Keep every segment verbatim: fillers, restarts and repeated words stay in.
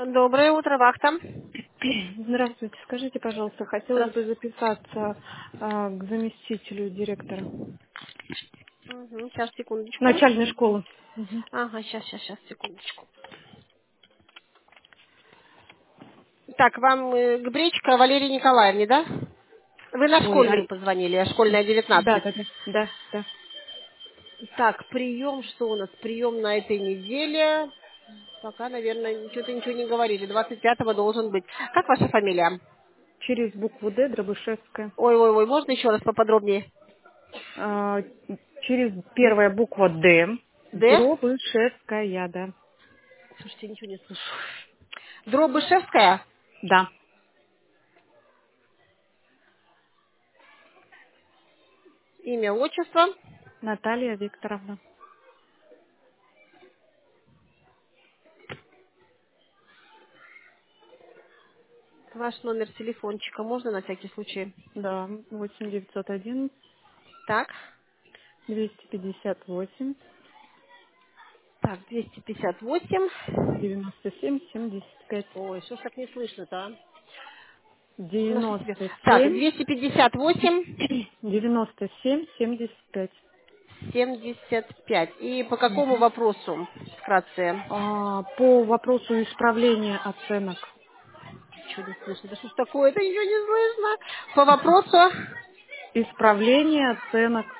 Доброе утро, вахта. Здравствуйте. Скажите, пожалуйста, хотелось бы Здравствуйте. записаться а, к заместителю директора Мгм, сейчас, секундочку. начальной школы. Мгм. Ага, сейчас, сейчас, сейчас, секундочку. Так, вам э, Гбречка Валерия Николаевне, да? Вы на Ой, а... школьную позвонили, а школьная да, девятнадцать. да, да, да, да. Так, прием, что у нас? Прием на этой неделе. Пока, наверное, что-то ничего не говорили. двадцать пятого должен быть. Как ваша фамилия? Через букву Д, Дробышевская. Ой-ой-ой, можно еще раз поподробнее? А, через первая буква Д, Д? Дробышевская, да. Слушайте, ничего не слышу. Дробышевская? Да, Имя, отчество? Наталья Викторовна. Ваш номер телефончика можно на всякий случай? Да, восемь девятьсот один Так. двести пятьдесят восемь Так, двести пятьдесят восемь. девяносто семь семьдесят пять. Ой, что ж так не слышно-то, а? Наша тебе. Девяносто Так, семь двести пятьдесят восемь девяносто семь семьдесят пять. семьдесят пять. И по какому вопросу, вкратце? А, по вопросу исправления оценок. Ничего не слышно. Да что ж такое-то, ничего не слышно. По вопросу? Исправление оценок.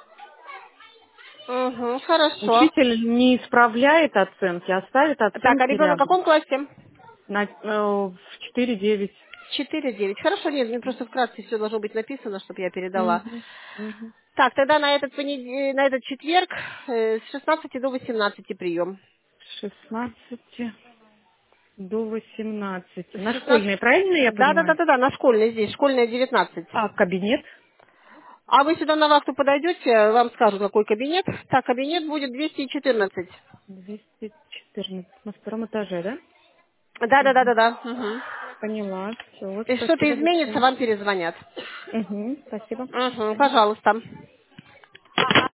Угу, хорошо. Учитель не исправляет оценки, а ставит Так, а оценки ребенок в рядом. каком классе? На, э, в четыре девять. четыре девять. Хорошо, нет, мне просто вкратце все должно быть написано, чтобы я передала. Мгм, мгм. Так, тогда на этот, понед- на этот четверг э, с шестнадцати до восемнадцати прием. С шестнадцати до восемнадцати. С На шестнадцати. школьные, правильно я Да, да, да, понимаю? да, да, на школьной здесь, школьная девятнадцать. А, кабинет? А вы сюда на вахту подойдете, вам скажут, какой кабинет. Так, кабинет будет двести четырнадцать. двести четырнадцать. На втором этаже, да? Да, да, да, Мгм. да, да. Мгм. Поняла. Все, вот Если что-то спасибо изменится, большое. вам перезвонят. Угу, спасибо. Угу, пожалуйста.